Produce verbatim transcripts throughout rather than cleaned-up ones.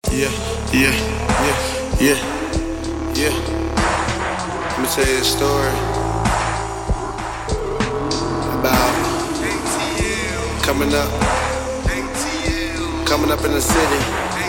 Yeah, yeah, yeah, yeah, yeah. Let me tell you a story about coming up, coming up in the city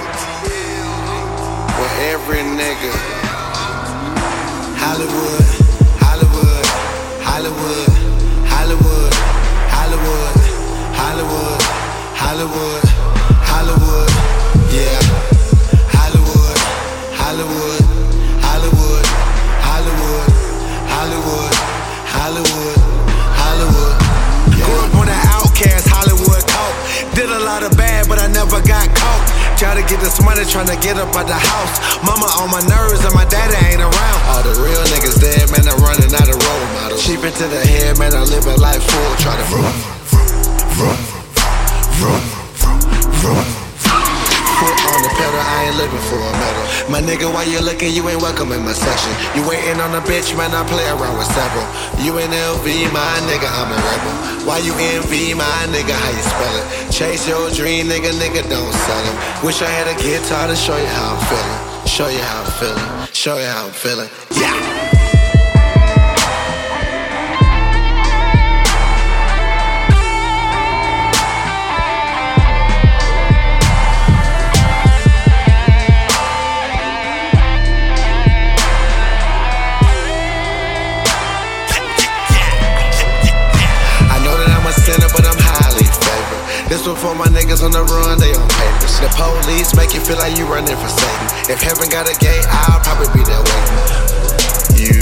where every nigga, Hollywood, Hollywood, Hollywood, Hollywood, Hollywood, Hollywood, Hollywood, Hollywood, yeah. Hollywood, Hollywood, Hollywood, Hollywood, Hollywood, Hollywood, Hollywood. Grew up on an outcast, Hollywood coat. Did a lot of bad, but I never got caught. Try to get this money, tryna get up out the house. Mama on my nerves and my daddy ain't around. All the real niggas dead, man, I'm running out of role models. Cheap into the head, man, I'm living life full. Try to run, run, run, run. Foot on the pedal, I ain't looking for a medal. My nigga, why you looking? You ain't welcome in my section. You waiting on a bitch, man, I play around with several. You in L V, my nigga, I'm a rebel. Why you envy, my nigga, how you spell it? Chase your dream, nigga, nigga, don't sell him. Wish I had a guitar to show you how I'm feeling. Show you how I'm feeling. Show you how I'm feeling. Yeah! But I'm highly favored. This one for my niggas on the run, they on papers. The police make you feel like you running for Satan. If heaven got a gate, I'll probably be there waiting. You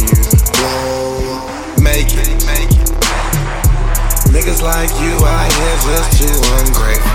won't make it. Niggas like you out here just too ungrateful.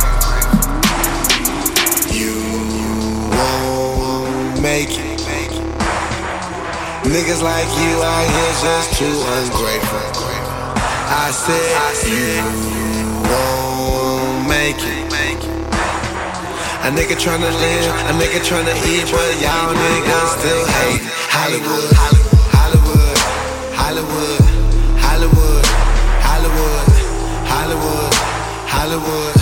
You won't make it. Niggas like you out here just too ungrateful. I said you won't make it. A nigga tryna live, a nigga tryna eat, but y'all niggas still hate. Hollywood, Hollywood, Hollywood, Hollywood, Hollywood, Hollywood, Hollywood.